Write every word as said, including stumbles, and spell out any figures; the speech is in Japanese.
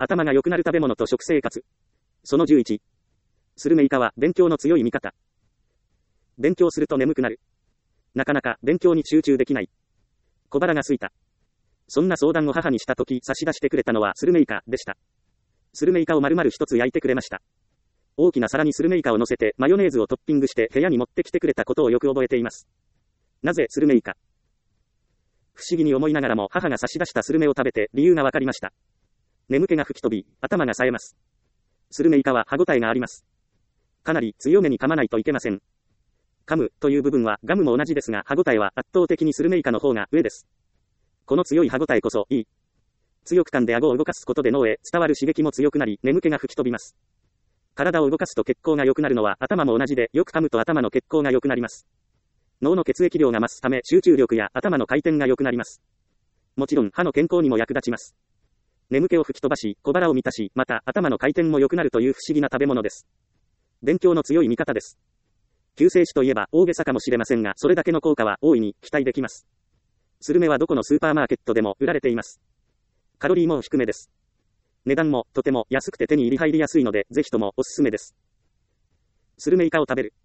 頭が良くなる食べ物と食生活。そのじゅういち。スルメイカは勉強の強い味方。勉強すると眠くなる。なかなか勉強に集中できない。小腹が空いた。そんな相談を母にしたとき差し出してくれたのはスルメイカでした。スルメイカを丸々一つ焼いてくれました。大きな皿にスルメイカを乗せてマヨネーズをトッピングして部屋に持ってきてくれたことをよく覚えています。なぜスルメイカ？不思議に思いながらも母が差し出したスルメを食べて理由がわかりました。眠気が吹き飛び、頭が冴えます。スルメイカは歯ごたえがあります。かなり強めに噛まないといけません。噛むという部分はガムも同じですが歯ごたえは圧倒的にスルメイカの方が上です。この強い歯ごたえこそいい。強く噛んで顎を動かすことで脳へ伝わる刺激も強くなり眠気が吹き飛びます。体を動かすと血行が良くなるのは頭も同じでよく噛むと頭の血行が良くなります。脳の血液量が増すため集中力や頭の回転が良くなります。もちろん歯の健康にも役立ちます。眠気を吹き飛ばし、小腹を満たし、また頭の回転も良くなるという不思議な食べ物です。勉強の強い味方です。救世主といえば大げさかもしれませんが、それだけの効果は大いに期待できます。スルメはどこのスーパーマーケットでも売られています。カロリーも低めです。値段もとても安くて手に入り入りやすいので、ぜひともおすすめです。スルメイカを食べる。